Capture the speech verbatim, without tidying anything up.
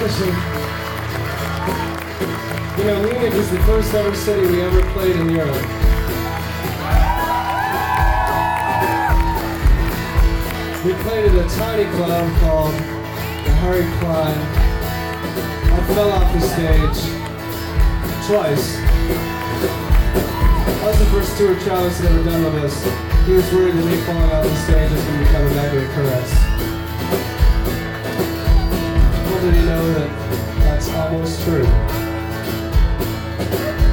Listen, you know, Munich is the first ever city we ever played in Europe. We played at a tiny club called the Harry Klein. I fell off the stage twice. That was the first tour Travis had ever done with us. He was worried that me falling off the stage was going to become a negative caress. Little did he know that that's almost true.